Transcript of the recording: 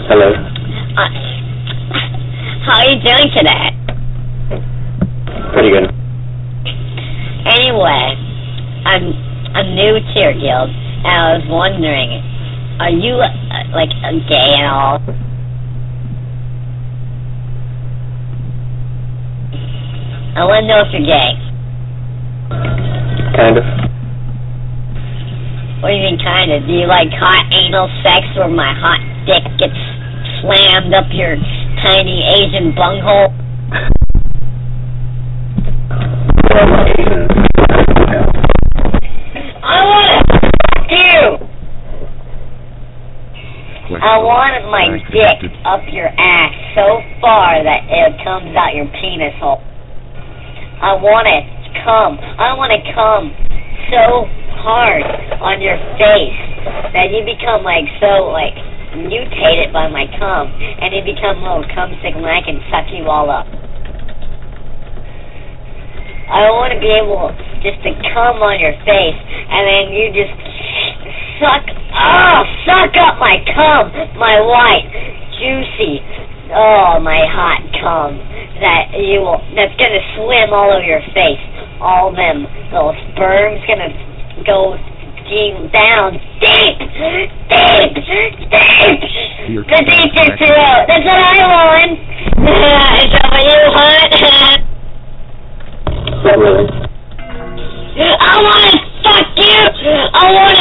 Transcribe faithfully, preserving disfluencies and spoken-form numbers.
Hello. Uh, how are you doing today? Pretty good. Anyway, I'm I'm new to your guild, and I was wondering, are you uh, like uh, gay and all? I want to know if you're gay. Kind of. What do you mean, kind of? Do you like hot anal sex where my hot dick gets slammed up your tiny Asian bunghole? I want to fuck you! I wanted my dick up your ass so far that it comes out your penis hole. I want to come. I want to come so hard on your face that you become like so like mutated by my cum, and you become a little cum sick and I can suck you all up. I want to be able just to come on your face, and then you just suck, oh, suck up my cum, my white, juicy, oh, my hot cum that you will, that's gonna swim all over your face. All them little sperms gonna go down deep, deep, deep, the deepest throat. That's what I want. Is that what you want? Not really. I want to fuck you. I want